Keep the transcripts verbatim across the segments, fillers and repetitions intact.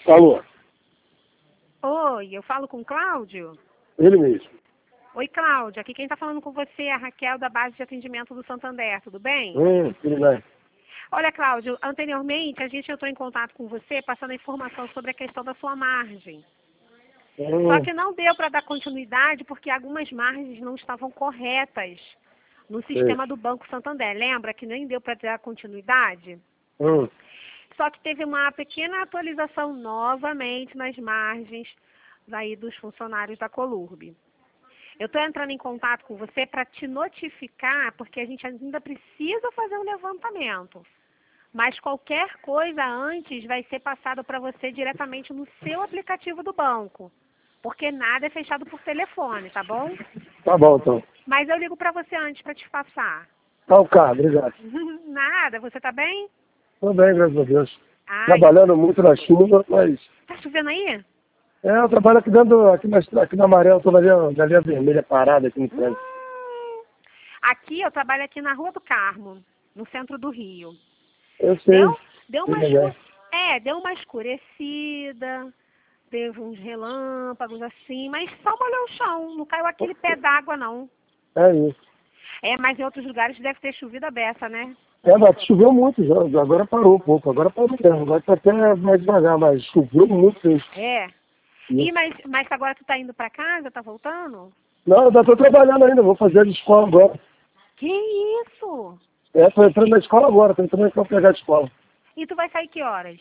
Alô? Oi, eu falo com o Cláudio? Ele mesmo. Oi, Cláudio. Aqui quem está falando com você é a Raquel da base de atendimento do Santander, tudo bem? Hum, tudo bem. Olha, Cláudio, anteriormente a gente entrou em contato com você passando a informação sobre a questão da sua margem. Hum, Só que não deu para dar continuidade porque algumas margens não estavam corretas no sistema do Banco Santander. Lembra que nem deu para dar continuidade? hum, Só que teve uma pequena atualização novamente nas margens aí dos funcionários da Colurb. Eu estou entrando em contato com você para te notificar, porque a gente ainda precisa fazer um levantamento. Mas qualquer coisa antes vai ser passado para você diretamente no seu aplicativo do banco. Porque nada é fechado por telefone, tá bom? tá bom, então. Mas eu ligo para você antes para te passar. Tá o carro, obrigado. Nada, você tá bem? Tô bem, graças a Deus. Ai, Trabalhando muito na chuva, mas... tá chovendo aí? É, eu trabalho aqui dentro, aqui na, aqui na Amarela, tô na linha, na linha vermelha parada aqui no trânsito. Hum, aqui, eu trabalho aqui na Rua do Carmo, no centro do Rio. Eu sei. Deu, deu sei uma melhor. escu... É, deu uma escurecida, teve uns relâmpagos assim, mas só molhou o chão, não caiu aquele pé d'água não. É isso. É, mas em outros lugares deve ter chovido a beça, né? É, mas choveu muito já, agora parou um pouco, agora parou mesmo, agora tá até mais devagar, mas choveu muito mesmo. É. E, mas, mas agora tu tá indo pra casa, tá voltando? Não, eu ainda tô trabalhando ainda, vou fazer a escola agora. Que isso? É, tô entrando na escola agora, tô entrando pra pegar a escola. E tu vai sair que horas?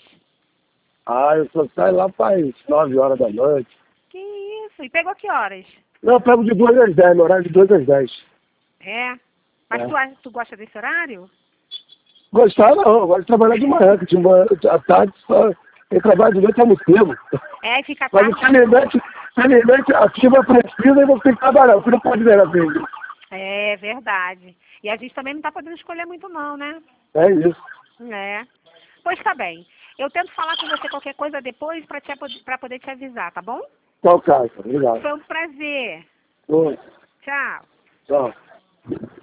Ah, eu só saio lá para as nove horas da noite. Que isso? E pegou que horas? Não, eu pego de duas às dez, no horário de duas às dez. É. Mas É. tu, a- tu gosta desse horário? Gostar não, eu gosto de trabalhar de manhã, que de manhã, à tarde, só, quem trabalha de noite é morcego. É, fica Mas tarde. infelizmente, infelizmente a firma precisa e você tem que trabalhar, você não pode ver na frente. É verdade. E a gente também não tá podendo escolher muito não, né? É isso. É. Pois tá bem. Eu tento falar com você qualquer coisa depois para para poder te avisar, tá bom? Tchau, Cássio. Obrigado. Foi um prazer. Oi. Tchau. Tchau.